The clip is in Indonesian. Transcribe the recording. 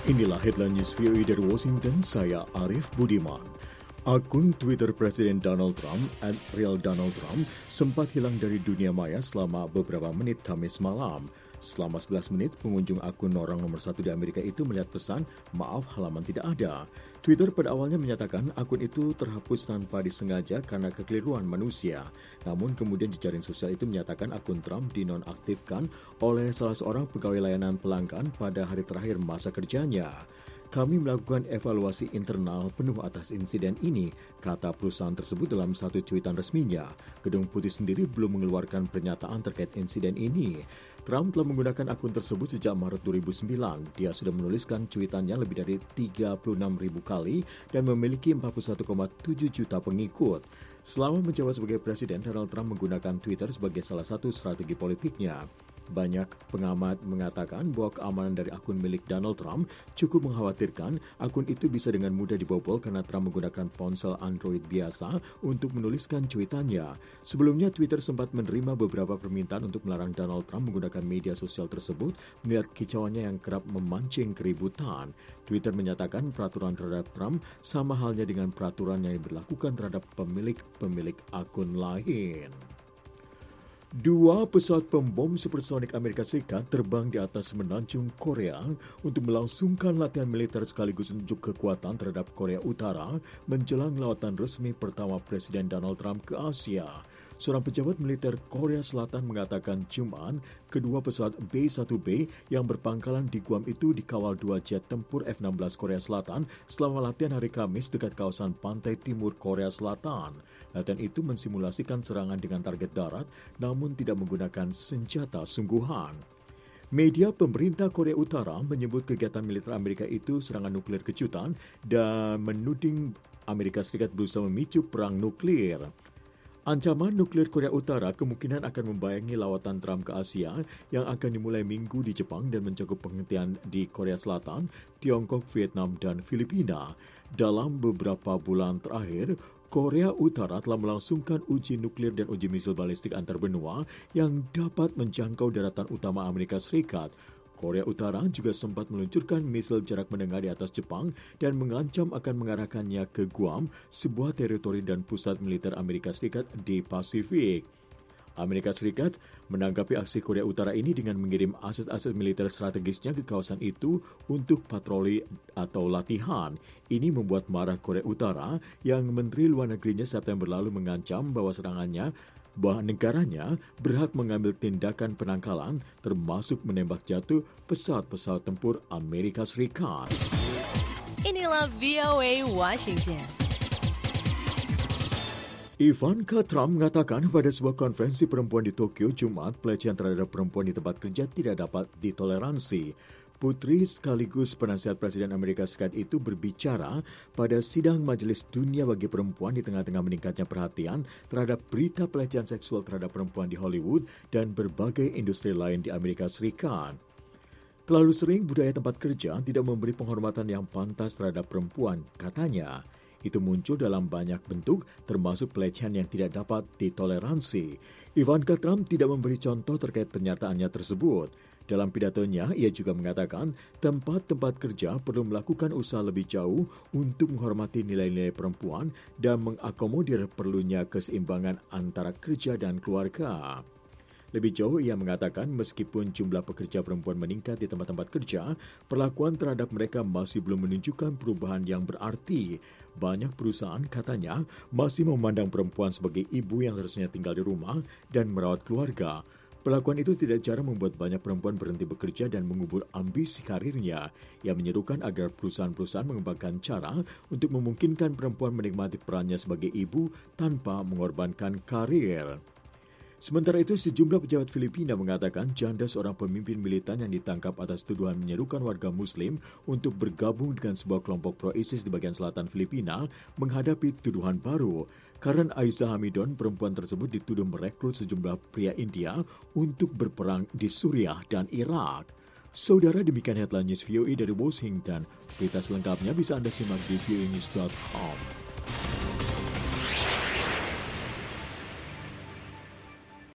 Inilah headline news VOA dari Washington, saya Arif Budiman. Akun Twitter Presiden Donald Trump @RealDonaldTrump sempat hilang dari dunia maya selama beberapa menit Kamis malam. Selama 11 menit, pengunjung akun orang nomor 1 di Amerika itu melihat pesan, "Maaf, halaman tidak ada." Twitter pada awalnya menyatakan akun itu terhapus tanpa disengaja karena kekeliruan manusia. Namun kemudian jejaring sosial itu menyatakan akun Trump dinonaktifkan oleh salah seorang pegawai layanan pelanggan pada hari terakhir masa kerjanya. Kami melakukan evaluasi internal penuh atas insiden ini, kata perusahaan tersebut dalam satu cuitan resminya. Gedung Putih sendiri belum mengeluarkan pernyataan terkait insiden ini. Trump telah menggunakan akun tersebut sejak Maret 2009. Dia sudah menuliskan cuitannya lebih dari 36.000 kali dan memiliki 41,7 juta pengikut. Selama menjabat sebagai presiden, Donald Trump menggunakan Twitter sebagai salah satu strategi politiknya. Banyak pengamat mengatakan bahwa keamanan dari akun milik Donald Trump cukup mengkhawatirkan. Akun itu bisa dengan mudah dibobol karena Trump menggunakan ponsel Android biasa untuk menuliskan cuitannya. Sebelumnya, Twitter sempat menerima beberapa permintaan untuk melarang Donald Trump menggunakan media sosial tersebut melihat kicauannya yang kerap memancing keributan. Twitter menyatakan peraturan terhadap Trump sama halnya dengan peraturan yang diberlakukan terhadap pemilik akun lain. 2 pesawat pembom supersonik Amerika Serikat terbang di atas semenanjung Korea untuk melangsungkan latihan militer sekaligus unjuk kekuatan terhadap Korea Utara menjelang lawatan resmi pertama Presiden Donald Trump ke Asia. Seorang pejabat militer Korea Selatan mengatakan Jumat kedua pesawat B-1B yang berpangkalan di Guam itu dikawal 2 jet tempur F-16 Korea Selatan selama latihan hari Kamis dekat kawasan pantai timur Korea Selatan. Latihan itu mensimulasikan serangan dengan target darat namun tidak menggunakan senjata sungguhan. Media pemerintah Korea Utara menyebut kegiatan militer Amerika itu serangan nuklir kejutan dan menuding Amerika Serikat berusaha memicu perang nuklir. Ancaman nuklir Korea Utara kemungkinan akan membayangi lawatan Trump ke Asia yang akan dimulai Minggu di Jepang dan mencakup penghentian di Korea Selatan, Tiongkok, Vietnam, dan Filipina. Dalam beberapa bulan terakhir, Korea Utara telah melangsungkan uji nuklir dan uji misil balistik antar benua yang dapat menjangkau daratan utama Amerika Serikat. Korea Utara juga sempat meluncurkan misil jarak menengah di atas Jepang dan mengancam akan mengarahkannya ke Guam, sebuah teritori dan pusat militer Amerika Serikat di Pasifik. Amerika Serikat menanggapi aksi Korea Utara ini dengan mengirim aset-aset militer strategisnya ke kawasan itu untuk patroli atau latihan. Ini membuat marah Korea Utara yang Menteri Luar Negerinya September lalu mengancam bahwa negaranya berhak mengambil tindakan penangkalan termasuk menembak jatuh pesawat-pesawat tempur Amerika Serikat. Inilah VOA Washington. Ivanka Trump mengatakan pada sebuah konferensi perempuan di Tokyo Jumat, pelecehan terhadap perempuan di tempat kerja tidak dapat ditoleransi. Putri sekaligus penasihat Presiden Amerika Serikat itu berbicara pada sidang Majelis Dunia bagi Perempuan di tengah-tengah meningkatnya perhatian terhadap berita pelecehan seksual terhadap perempuan di Hollywood dan berbagai industri lain di Amerika Serikat. Terlalu sering budaya tempat kerja tidak memberi penghormatan yang pantas terhadap perempuan, katanya. Itu muncul dalam banyak bentuk, termasuk pelecehan yang tidak dapat ditoleransi. Ivanka Trump tidak memberi contoh terkait pernyataannya tersebut. Dalam pidatonya, ia juga mengatakan tempat-tempat kerja perlu melakukan usaha lebih jauh untuk menghormati nilai-nilai perempuan dan mengakomodir perlunya keseimbangan antara kerja dan keluarga. Lebih jauh, ia mengatakan meskipun jumlah pekerja perempuan meningkat di tempat-tempat kerja, perlakuan terhadap mereka masih belum menunjukkan perubahan yang berarti. Banyak perusahaan, katanya, masih memandang perempuan sebagai ibu yang harusnya tinggal di rumah dan merawat keluarga. Perlakuan itu tidak jarang membuat banyak perempuan berhenti bekerja dan mengubur ambisi karirnya. Ia menyerukan agar perusahaan-perusahaan mengembangkan cara untuk memungkinkan perempuan menikmati perannya sebagai ibu tanpa mengorbankan karir. Sementara itu, sejumlah pejabat Filipina mengatakan janda seorang pemimpin militan yang ditangkap atas tuduhan menyerukan warga Muslim untuk bergabung dengan sebuah kelompok pro-ISIS di bagian selatan Filipina menghadapi tuduhan baru. Karen Aiza Hamidon, perempuan tersebut dituduh merekrut sejumlah pria India untuk berperang di Suriah dan Irak. Saudara, demikian headline news VOA dari Washington. Berita selengkapnya bisa Anda simak di voanews.com.